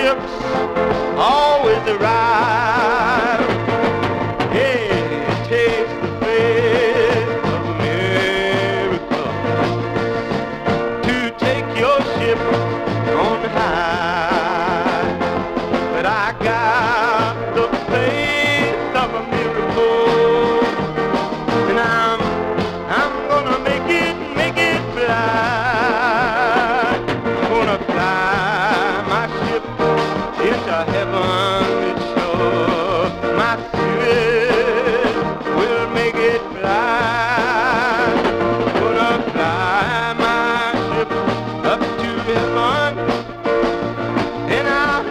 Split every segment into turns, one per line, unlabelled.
ships always arrive. Hey, it takes the faith of America to take your ship on high. But I got the faith of a miracle, and I'm gonna make it fly. I'm gonna fly my ship into heaven, it's sure. My spirit will make it fly. I'm gonna fly my ship up to heaven, and I'll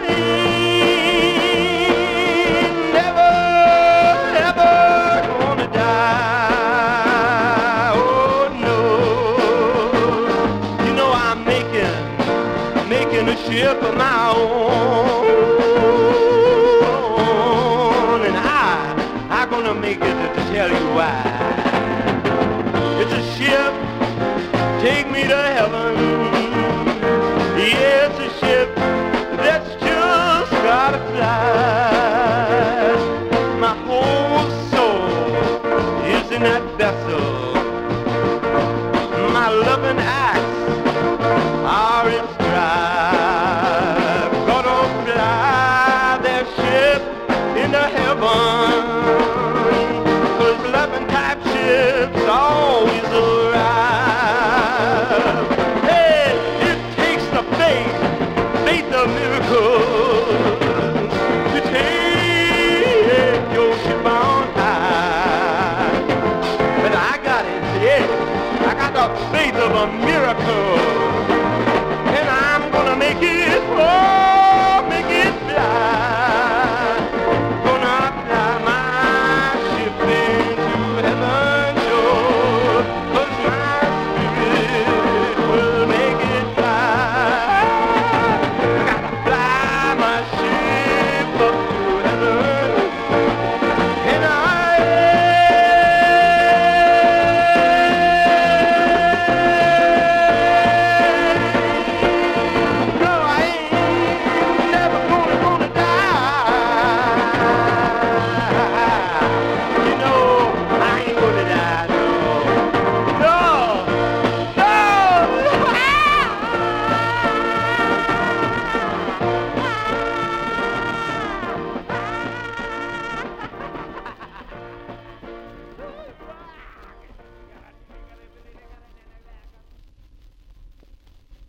never, ever gonna die. Oh no, you know I'm making a ship of my own, and I'm gonna make it to tell you why. It's a ship, take me to heaven. Yeah, it's a ship that's just gotta fly. My whole soul is in that vessel. My loving acts are its drive. Gonna fly their ship into heaven, 'cause loving type ships always arrive. Hey, it takes the faith of miracles to take your ship on high. But I got it, yeah, I got the faith of a miracle.